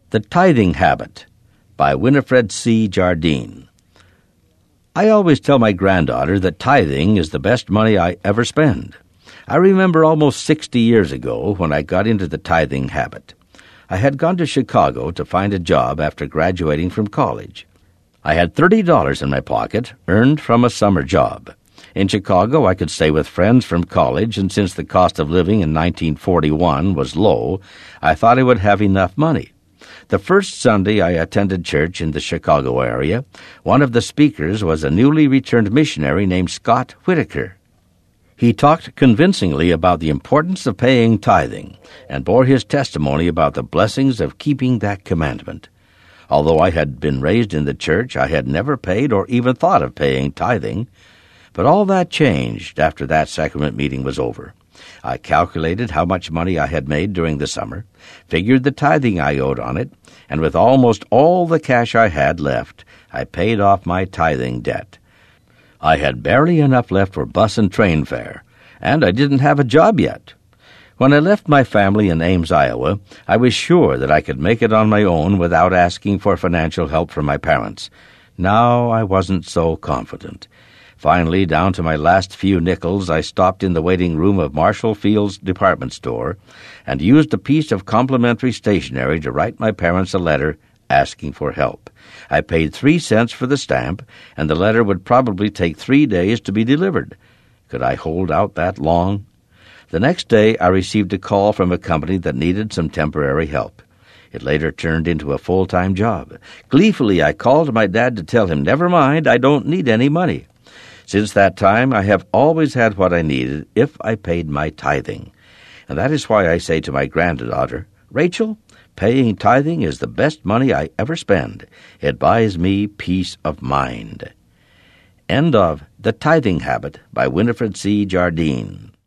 The Tithing Habit by Winifred C. Jardine. I always tell my granddaughter that tithing is the best money I ever spend. I remember almost 60 years ago when I got into the tithing habit. I had gone to Chicago to find a job after graduating from college. I had $30 in my pocket, earned from a summer job. In Chicago, I could stay with friends from college, and since the cost of living in 1941 was low, I thought I would have enough money. The first Sunday I attended church in the Chicago area, one of the speakers was a newly returned missionary named Scott Whitaker. He talked convincingly about the importance of paying tithing and bore his testimony about the blessings of keeping that commandment. Although I had been raised in the church, I had never paid or even thought of paying tithing. But all that changed after that sacrament meeting was over. I calculated how much money I had made during the summer, figured the tithing I owed on it, and with almost all the cash I had left, I paid off my tithing debt. I had barely enough left for bus and train fare, and I didn't have a job yet. When I left my family in Ames, Iowa, I was sure that I could make it on my own without asking for financial help from my parents. Now I wasn't so confident. Finally, down to my last few nickels, I stopped in the waiting room of Marshall Field's department store and used a piece of complimentary stationery to write my parents a letter asking for help. I paid 3 cents for the stamp, and the letter would probably take 3 days to be delivered. Could I hold out that long? The next day, I received a call from a company that needed some temporary help. It later turned into a full-time job. Gleefully, I called my dad to tell him, "Never mind, I don't need any money." Since that time, I have always had what I needed if I paid my tithing. And that is why I say to my granddaughter, "Rachel, paying tithing is the best money I ever spend. It buys me peace of mind." End of The Tithing Habit by Winifred C. Jardine.